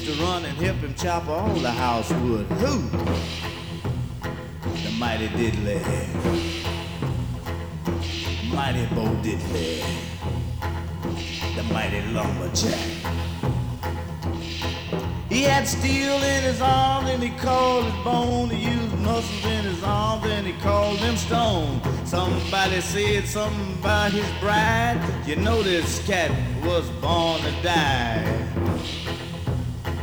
to run and help him chop all the house wood. Who? The mighty Diddley. Mighty Bo Diddley. The mighty lumberjack. He had steel in his arms and he called it bone. He used muscles in his arms and he called them stone. Somebody said something about his bride. You know this cat was born to die.